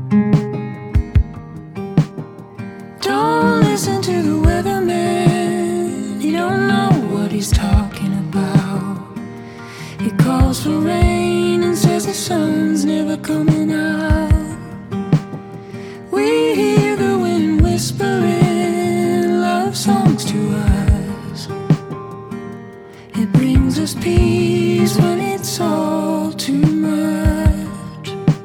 Don't listen to the weatherman, he don't know what he's talking about. He calls for rain and says the sun's never coming out. We hear the wind whispering love songs to us. It brings us peace when it's all too much.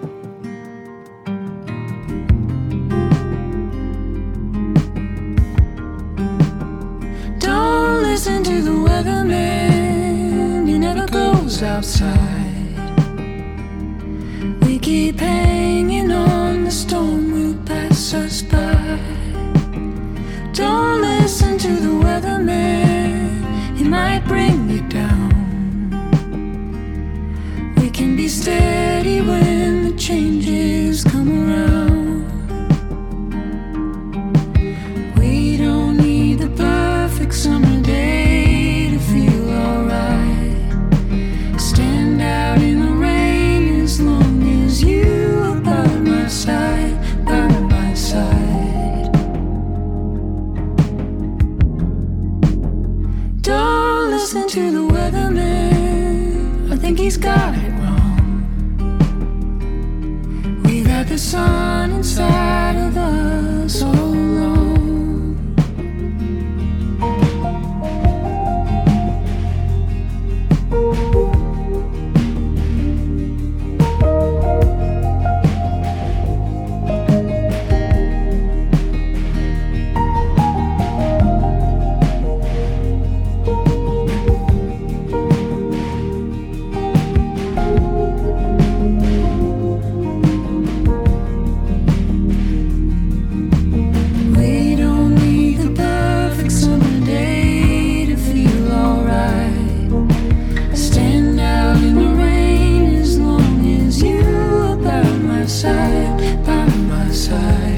Don't listen to the weatherman, he never goes outside. We keep hanging on, the storm will pass us by. Don't listen to the weatherman, he might bring you down. We can be steady when the changes come around. We don't need the perfect summer day to feel alright. Stand out in the rain as long as you are by my side, by my side. Don't listen to the weatherman, I think he's got it wrong. We've had the sun inside of us all along. We don't need the perfect summer day to feel alright. Stand out in the rain as long as you are by my side, by my side.